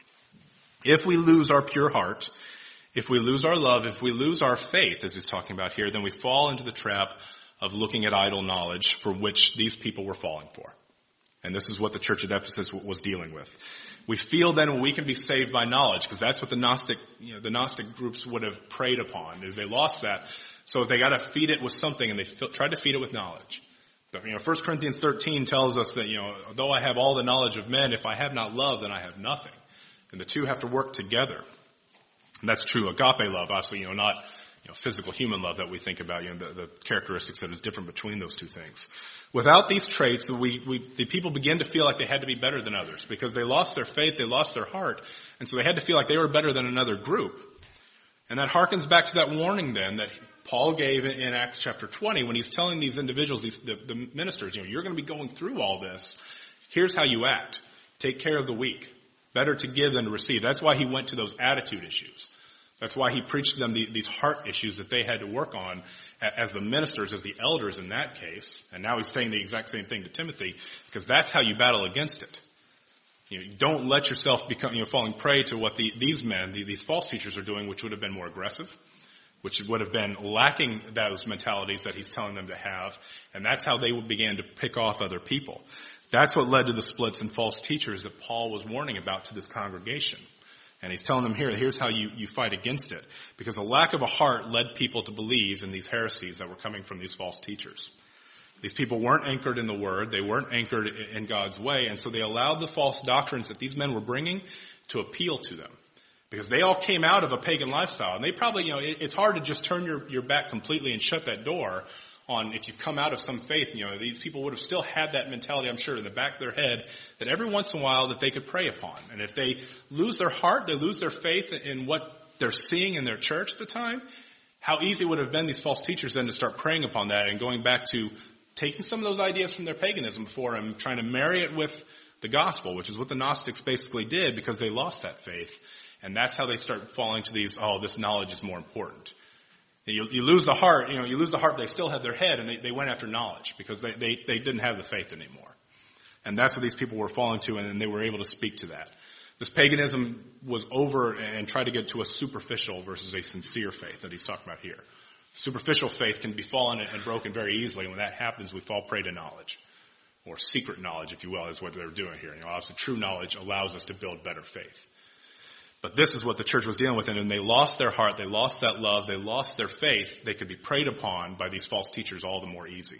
If we lose our pure heart, if we lose our love, if we lose our faith, as he's talking about here, then we fall into the trap of looking at idle knowledge for which these people were falling for. And this is what the church at Ephesus was dealing with. We feel then we can be saved by knowledge, because that's what the Gnostic, you know, the Gnostic groups would have preyed upon, is they lost that. So they got to feed it with something, and they f- tried to feed it with knowledge. But, you know, First Corinthians thirteen tells us that, you know, though I have all the knowledge of men, if I have not love, then I have nothing. And the two have to work together. And that's true. Agape love, obviously, you know, not, you know, physical human love that we think about, you know, the, the characteristics that is different between those two things. Without these traits, we, we, the people begin to feel like they had to be better than others because they lost their faith, they lost their heart, and so they had to feel like they were better than another group. And that harkens back to that warning then that Paul gave in Acts chapter twenty when he's telling these individuals, these, the, the ministers, you know, you're going to be going through all this. Here's how you act. Take care of the weak. Better to give than to receive. That's why he went to those attitude issues. That's why he preached to them the, these heart issues that they had to work on as the ministers, as the elders in that case. And now he's saying the exact same thing to Timothy, because that's how you battle against it. You know, don't let yourself become, you know, falling prey to what the, these men, the, these false teachers are doing, which would have been more aggressive, which would have been lacking those mentalities that he's telling them to have. And that's how they began to pick off other people. That's what led to the splits and false teachers that Paul was warning about to this congregation. And he's telling them here, here's how you, you fight against it. Because a lack of a heart led people to believe in these heresies that were coming from these false teachers. These people weren't anchored in the Word. They weren't anchored in God's way. And so they allowed the false doctrines that these men were bringing to appeal to them. Because they all came out of a pagan lifestyle. And they probably, you know, it, it's hard to just turn your, your back completely and shut that door on if you come out of some faith. You know, these people would have still had that mentality, I'm sure, in the back of their head that every once in a while that they could prey upon. And if they lose their heart, they lose their faith in what they're seeing in their church at the time, how easy it would have been these false teachers then to start preying upon that and going back to taking some of those ideas from their paganism before and trying to marry it with the gospel, which is what the Gnostics basically did because they lost that faith. And that's how they start falling to these, oh, this knowledge is more important. You, you lose the heart, you know, you lose the heart, but they still have their head, and they, they went after knowledge because they, they, they didn't have the faith anymore. And that's what these people were falling to, and they were able to speak to that. This paganism was over and tried to get to a superficial versus a sincere faith that he's talking about here. Superficial faith can be fallen and broken very easily, and when that happens, we fall prey to knowledge. Or secret knowledge, if you will, is what they're doing here. You know, obviously true knowledge allows us to build better faith. But this is what the church was dealing with, and when they lost their heart, they lost that love, they lost their faith, they could be preyed upon by these false teachers all the more easy.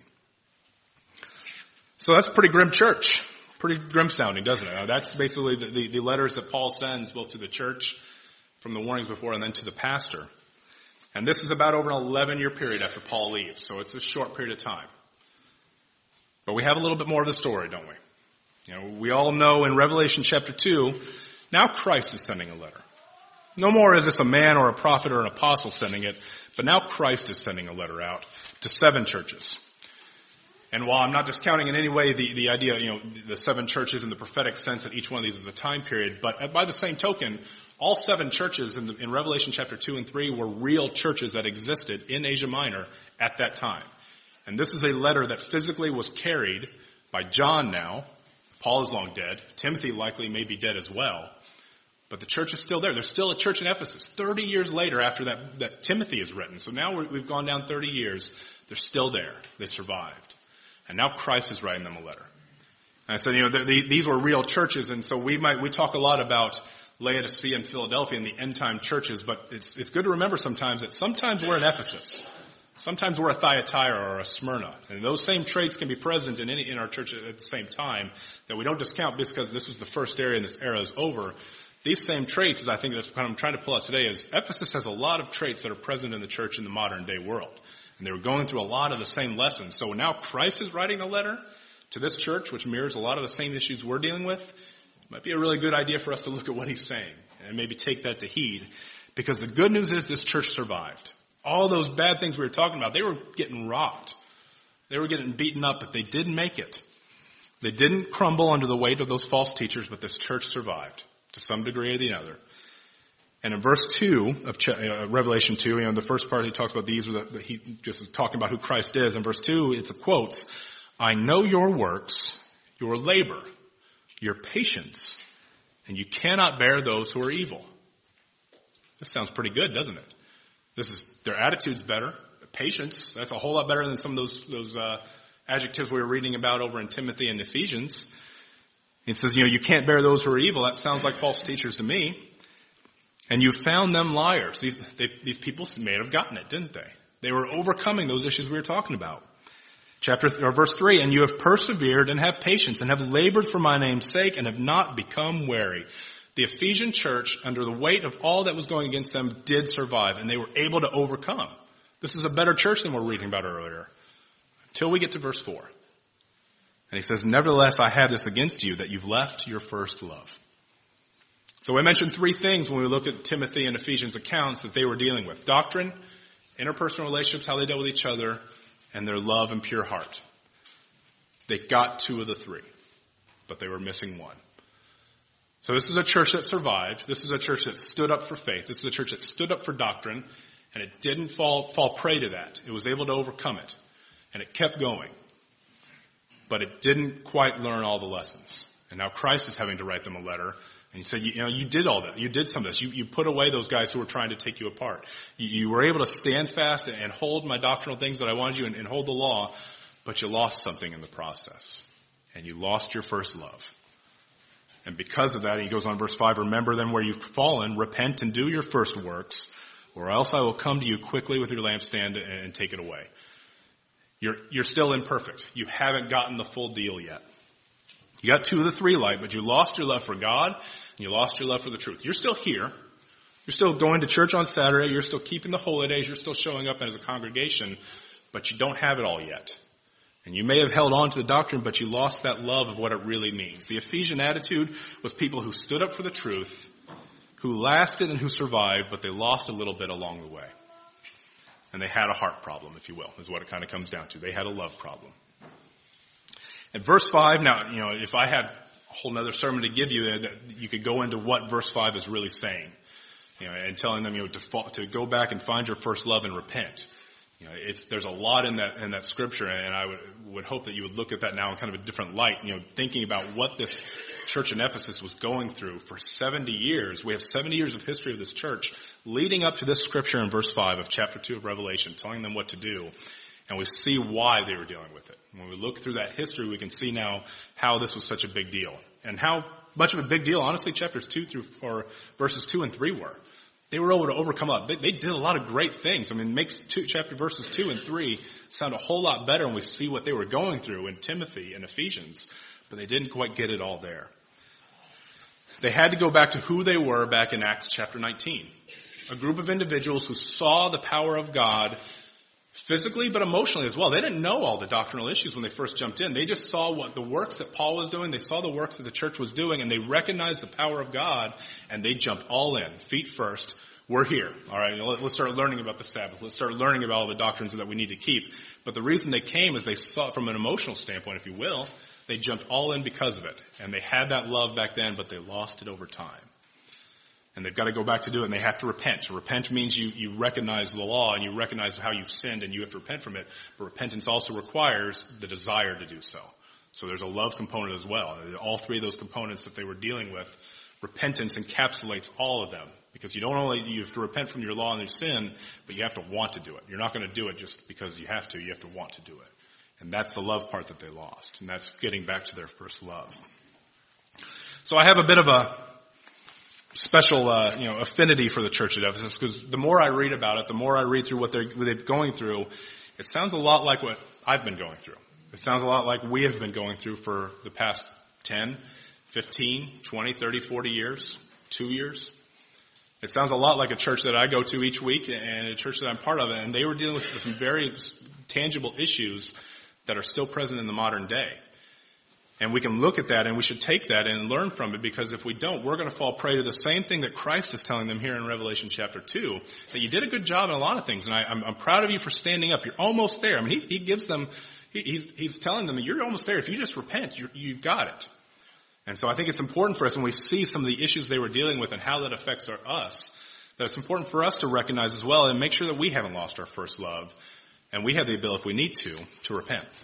So that's a pretty grim church. Pretty grim sounding, doesn't it? Now, that's basically the, the, the letters that Paul sends both to the church from the warnings before and then to the pastor. And this is about over an eleven-year period after Paul leaves, so it's a short period of time. But we have a little bit more of the story, don't we? You know, we all know in Revelation chapter two, now Christ is sending a letter. No more is this a man or a prophet or an apostle sending it, but now Christ is sending a letter out to seven churches. And while I'm not discounting in any way the, the idea, you know, the seven churches in the prophetic sense that each one of these is a time period, but by the same token, all seven churches in, the, in Revelation chapter two and three were real churches that existed in Asia Minor at that time. And this is a letter that physically was carried by John now. Paul is long dead. Timothy likely may be dead as well. But the church is still there. There's still a church in Ephesus thirty years later after that, that Timothy is written. So now we're, we've gone down thirty years. They're still there. They survived. And now Christ is writing them a letter. And I said, you know, the, the, these were real churches. And so we might, we talk a lot about Laodicea and Philadelphia and the end time churches, but it's, it's good to remember sometimes that sometimes we're in Ephesus. Sometimes we're a Thyatira or a Smyrna. And those same traits can be present in any, in our church at the same time that we don't discount because this was the first area and this era is over. These same traits, as I think that's what I'm trying to pull out today, is Ephesus has a lot of traits that are present in the church in the modern day world. And they were going through a lot of the same lessons. So now Christ is writing a letter to this church, which mirrors a lot of the same issues we're dealing with. It might be a really good idea for us to look at what he's saying and maybe take that to heed. Because the good news is this church survived. All those bad things we were talking about, they were getting rocked. They were getting beaten up, but they didn't make it. They didn't crumble under the weight of those false teachers, but this church survived to some degree or the other. And in verse two of uh, Revelation two, you know, the first part he talks about these, the, the, he just is talking about who Christ is. In verse two, it's a quotes, I know your works, your labor, your patience, and you cannot bear those who are evil. This sounds pretty good, doesn't it? This is, their attitude's better. Patience, that's a whole lot better than some of those, those, uh, adjectives we were reading about over in Timothy and Ephesians. It says, you know, you can't bear those who are evil. That sounds like false teachers to me. And you found them liars. These, they, these people may have gotten it, didn't they? They were overcoming those issues we were talking about. Chapter, or verse three, and you have persevered and have patience and have labored for my name's sake and have not become weary. The Ephesian church, under the weight of all that was going against them, did survive, and they were able to overcome. This is a better church than we we're reading about earlier. Until we get to verse four. And he says, nevertheless, I have this against you, that you've left your first love. So we mentioned three things when we look at Timothy and Ephesians accounts that they were dealing with. Doctrine, interpersonal relationships, how they dealt with each other, and their love and pure heart. They got two of the three, but they were missing one. So this is a church that survived. This is a church that stood up for faith. This is a church that stood up for doctrine, and it didn't fall, fall prey to that. It was able to overcome it, and it kept going. But it didn't quite learn all the lessons. And now Christ is having to write them a letter. And he said, you, you know, you did all that. You did some of this. You, you put away those guys who were trying to take you apart. You, you were able to stand fast and hold my doctrinal things that I wanted you and, and hold the law, but you lost something in the process. And you lost your first love. And because of that, he goes on verse five, remember then where you've fallen, repent and do your first works, or else I will come to you quickly with your lampstand and, and take it away. You're, you're still imperfect. You haven't gotten the full deal yet. You got two of the three light, but you lost your love for God and you lost your love for the truth. You're still here. You're still going to church on Saturday. You're still keeping the holy days. You're still showing up as a congregation, but you don't have it all yet. And you may have held on to the doctrine, but you lost that love of what it really means. The Ephesian attitude was people who stood up for the truth, who lasted and who survived, but they lost a little bit along the way. And they had a heart problem, if you will, is what it kind of comes down to. They had a love problem. In verse five, now, you know, if I had a whole other sermon to give you, that you could go into what verse five is really saying. You know, and telling them, you know, to, fall, to go back and find your first love and repent. You know, it's, there's a lot in that, in that scripture, and I would, would hope that you would look at that now in kind of a different light, you know, thinking about what this church in Ephesus was going through for seventy years. We have seventy years of history of this church leading up to this scripture in verse five of chapter two of Revelation, telling them what to do. And we see why they were dealing with it. When we look through that history, we can see now how this was such a big deal. And how much of a big deal, honestly, chapters two through, or verses two and three were. They were able to overcome a lot. They, they did a lot of great things. I mean, it makes two, chapter verses two and three sound a whole lot better when we see what they were going through in Timothy and Ephesians. But they didn't quite get it all there. They had to go back to who they were back in Acts chapter nineteen. A group of individuals who saw the power of God physically but emotionally as well. They didn't know all the doctrinal issues when they first jumped in. They just saw what the works that Paul was doing. They saw the works that the church was doing, and they recognized the power of God, and they jumped all in, feet first. We're here. All right, let's start learning about the Sabbath. Let's start learning about all the doctrines that we need to keep. But the reason they came is they saw, from an emotional standpoint, if you will, they jumped all in because of it. And they had that love back then, but they lost it over time. And they've got to go back to do it, and they have to repent. To repent means you, you recognize the law, and you recognize how you've sinned, and you have to repent from it. But repentance also requires the desire to do so. So there's a love component as well. All three of those components that they were dealing with, repentance encapsulates all of them. Because you don't only, you have to repent from your law and your sin, but you have to want to do it. You're not going to do it just because you have to. You have to want to do it. And that's the love part that they lost. And that's getting back to their first love. So I have a bit of a special, uh, you know, affinity for the church at Ephesus, because the more I read about it, the more I read through what they're, what they're going through, it sounds a lot like what I've been going through. It sounds a lot like we have been going through for the past ten, fifteen, twenty, thirty, forty years, two years. It sounds a lot like a church that I go to each week and a church that I'm part of, and they were dealing with some very tangible issues that are still present in the modern day. And we can look at that and we should take that and learn from it, because if we don't, we're going to fall prey to the same thing that Christ is telling them here in Revelation chapter two, that you did a good job in a lot of things, and I, I'm, I'm proud of you for standing up. You're almost there. I mean, he, he gives them, he, he's, he's telling them that you're almost there. If you just repent, you're, you've got it. And so I think it's important for us when we see some of the issues they were dealing with and how that affects our, us, that it's important for us to recognize as well and make sure that we haven't lost our first love and we have the ability, if we need to, to repent.